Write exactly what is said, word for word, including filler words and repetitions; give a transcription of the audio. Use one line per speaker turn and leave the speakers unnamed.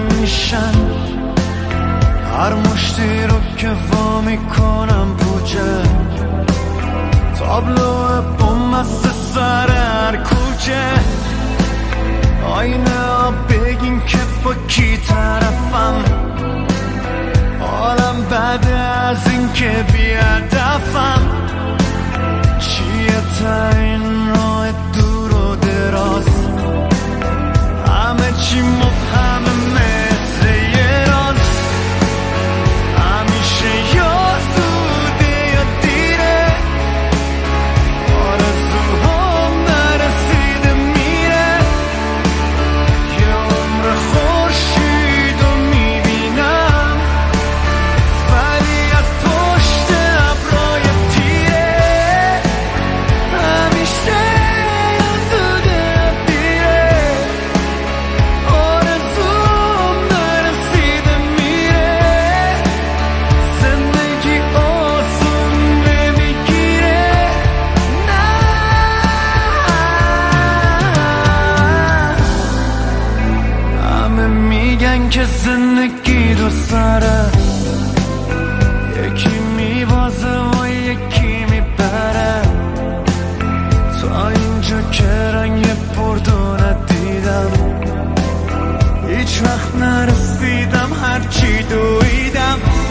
میشن، هر مشتی رو که وا میکنم بوجه، تابلو بوم است سر هر کوچه. آینه ها بگین که با کی طرفم، حالم بده از این که بی‌هدفم. چیه تا این راه دور و دراز، همه چی مبهمه مثل یه راز. همیشه یا زوده یا دیره، آرزوهام نرسیده میره. یه عمر خورشید رو میبینم، ولی از پشت ابرای تیره. همیشه یا زوده یا دیره، آرزوهام نرسیده میره. زندگی آسون نمیگیره، نه. همه میگن که زندگی دو سره، یکی میبازه و یکی میبره. تا اینجا که رنگ بردو ندیدم، هیچ وقت نرسیدم هرچی دویدم.